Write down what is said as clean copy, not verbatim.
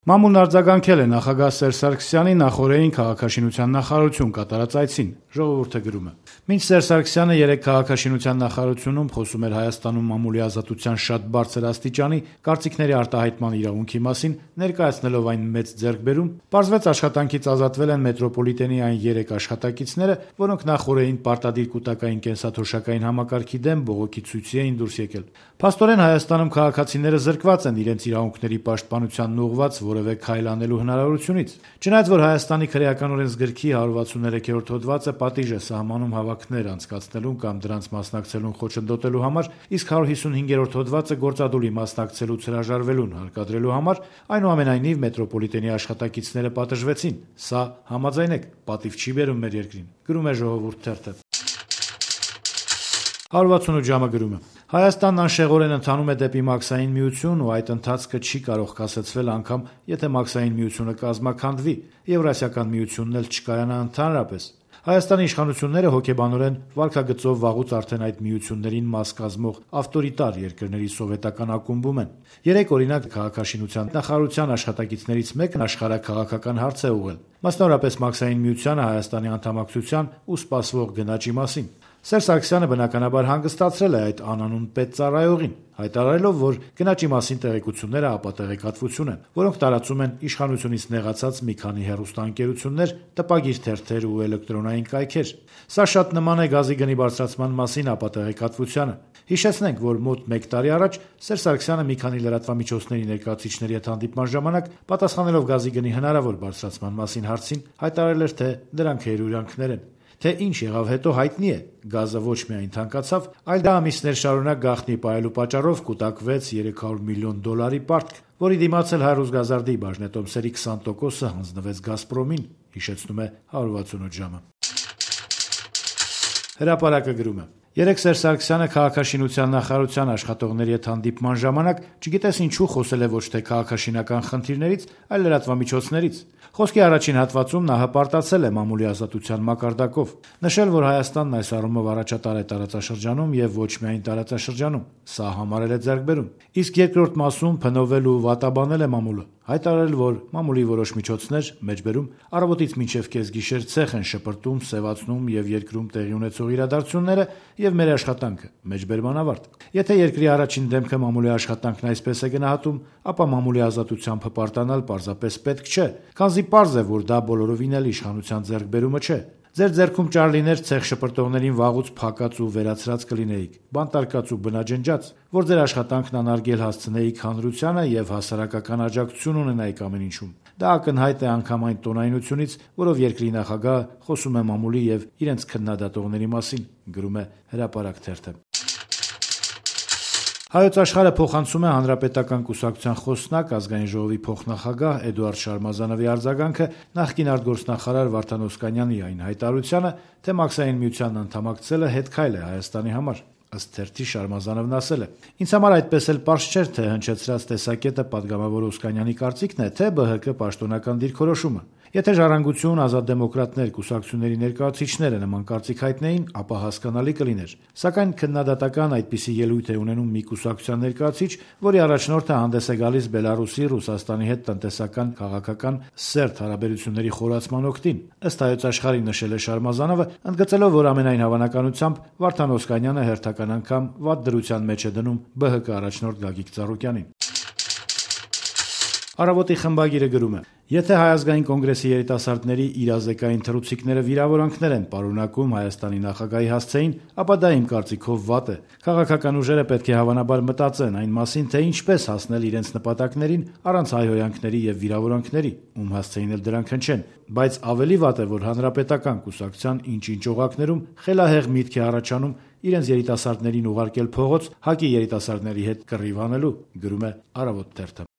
Մամուլն արձագանքել է նախագահ Սերժ Սարգսյանի նախօրեին քաղաքաշինության նախարարություն կատարած այցին, ժողովուրդը գրում է. Մինչ Սերժ Սարգսյանը երեկ քաղաքաշինության նախարարությունում խոսում էր Հայաստանում մամուլի ազատության շատ բարձր աստիճանի կարծիքների արտահայտման իրավունքի մասին, ներկայացնելով այն մեծ ձեռքբերում, պարզվեց աշխատանքից ազատվել են մետրոպոլիտենի այն 3 աշխատակիցները, որոնք նախօրեին պարտադիր կուտակային կենսաթոշակային համակարգի դեմ բողոքի ցույցի էին դուրս եկել։ Փաստորեն Հայաստանում քաղաքացիները զրկված են իրենց իրավունքների պաշտպանությանն ուղղված որևէ քայլ անելու հնարավորությունից։ Չնայած որ Հայաստանի քրեական օրենսգրքի 163-րդ հոդվածը պատիժ է սահմանում հավաքներ անցկացնելուն կամ դրանց մասնակցելուն խոչընդոտելու համար, իսկ 155-րդ հոդվածը գործադուլի մասնակցելուց հրաժարվելուն հարկադրելու համար, այնուամենայնիվ մետրոպոլիտենի աշխատակիցները պատժվեցին։ Սա համաձայնեք, պատիվ չի բերում մեր երկրին, գրում է Ժողովուրդ թերթը։ 168 ժամը գրում է. Հայաստանն անշեղորեն ընթանում է դեպի մաքսային միություն ու այդ ընթացքը չի կարող կասեցվել անգամ, եթե մաքսային միությունը կազմաքանդվի, Եվրասիական միությունն էլ չկայանա ընդհանրապես։ Հայաստանի իշխանությունները հոգեբանորեն վարքագծով վաղուց արդեն այդ միություններին մաս կազմող ավտորիտար երկրների սովետական ակումբում են։ Երեք օրինակ քաղաքաշինության նախարարության աշխատակիցներից մեկն աշխարհաքաղաքական հարց է ուղղել, մասնավորապես մաքսային միությանը Հայաստանի անդամակցության ու սպասվող գնաճի մասին։ Սերժ Սարգսյանը բնականաբար հանգստացրել է այդ անանուն պետծառայողին, հայտարարելով, որ գնաճի մասին տեղեկությունները ապատեղեկատվություն են, որոնք տարածում են իշխանությունից նեղացած մի քանի հեռուստաընկերություններ, տպագիր թերթեր ու էլեկտրոնային կայքեր։ Սա շատ նման է գազի գնի բարձրացման մասին ապատեղեկատվությանը։ Հիշեցնենք, որ մոտ 1 տարի առաջ Սերժ Սարգսյանը մի քանի լրատվամիջոցների ներկայացուցիչների հետ հանդիպման ժամանակ, պատասխանելով գազի գնի հնարավոր բարձրացման մասին հարցին, հայտարարել էր, թե դրանք երուրյանքներ են։ Թե ինչ եղավ հետո հայտնի է, գազը ոչ միայն թանկացավ, այլ դա ամիսներ շարունակ գաղտնի պահելու պատճառով կուտակվեց $300 միլիոն պարտք, որի դիմաց էլ Հայրուզգազարդի բաժնետոմսերի 20%-ը հանձնվեց Գազպրոմին, հիշեցնում է 168 ժամը։ Հրապարակը գրում է. Երեկ Սերժ Սարգսյանը քաղաքաշինության նախարարության աշխատողների հետ հանդիպման ժամանակ չգիտես ինչու խոսել է ոչ թե քաղաքաշինական խնդիրներից, այլ լրատվամիջոցներից։ Խոսքի առաջին հատվածում նա հպարտացել է մամուլի ազատության մակարդակով, նշել, որ Հայաստանն այս առումով առաջատար է տարածաշրջանում եւ ոչ միայն տարածաշրջանում, սա համարել է ձեռքբերում։ Իսկ երկրորդ մասում փնովել ու վատաբանել է մամուլը, հայտարարել, որ մամուլի որոշ միջոցներ, մեջբերում, առավոտից մինչև կեսգիշեր ցեխ են շպրտում, սևացնում եւ երկրում տեղի ունեցող իրադարձությունները եւ մեր աշխատանքը, մեջբերման ավարտ։ Եթե երկրի առաջին դեմքը մամուլի աշխատանքն այսպես է գնահատում, ապա մամուլի ազատությամբ հպարտանալ պարզապես պետք չէ, քանզի պարզ է, որ դա բոլորովին էլ իշխանության ձեռքբերումը չէ։ Ձեր ձեռքում ճար լիներ ցեխ շպրտողներին վաղուց փակած ու վերացրած կլինեիք, բանտարկած ու բնաջնջած, որ ձեր աշխատանքն անարգել հասցնեիք հանրությանը եւ հասարակական աջակցություն ունենայիք ամեն ինչում։ Դա ակնհայտ է անգամ այն տոնայնությունից, որով երկրի նախագահը խոսում է մամուլի եւ իրենց քննադատողների մասին, գրում է Հրապարակ թերթը։ Հայոց աշխարհը փոխանցում է Հանրապետական կուսակցության խոսնակ ազգային ժողովի փոխնախագահ Էդուարդ Շարմազանովի արձագանքը նախկին արտգործնախարար Վարդան Օսկանյանի այն հայտարարությանը, թե մաքսային միությանն անդամակցելը հետքայլ է Հայաստանի համար։ Ըստ թերթի Շարմազանովն ասել է. «Ինձ համար այդպես էլ պարզ չէր, թե հնչեցրած տեսակետը պատգամավոր Օսկանյանի կարծիքն է, թե ԲՀԿ պաշտոնական դիրքորոշումը։ Եթե Ժառանգություն, Ազատ դեմոկրատներ կուսակցությունների ներկայացուցիչները նման կարծիք հայտնեին, ապա հասկանալի կլիներ։ Սակայն քննադատական այդպիսի ելույթ է ունենում մի կուսակցության ներկայացուցիչ, որի առաջնորդը հանդես է գալիս Բելարուսի, Ռուսաստանի հետ տնտեսական, քաղաքական սերտ հարաբերությունների խորացման օգտին», ըստ Հայոց աշխարհի նշել է Շարմազանովը, ընդգծելով, որ ամենայն հավանականությամբ Վարդան Օսկանյանը հերթական անգամ վատ դրության մեջ է դնում ԲՀԿ առաջնորդ Գագիկ Ծառուկյանին։ Առավոտի խմբագիրը գրում է. Եթե Հայ ազգային կոնգրեսի երիտասարդների իրազեկային թռուցիկները վիրավորանքներ են պարունակում Հայաստանի նախագահի հասցեին, ապա դա իմ կարծիքով վատ է։ Քաղաքական ուժերը պետք է հավանաբար մտածեն այն մասին, թե ինչպես հասնել իրենց նպատակներին առանց հայհոյանքների եւ վիրավորանքների, ում հասցեին էլ դրանք հնչեն։ Բայց ավելի վատ է, որ հանրապետական կուսակցության ինչ-ինչ օղակներում խելահեղ միտք է առաջանում իրենց երիտասարդներին ուղարկել փողոց ՀԱԿ-ի երիտասարդների հետ կռիվ անելու, գրում է Առավոտ թերթը։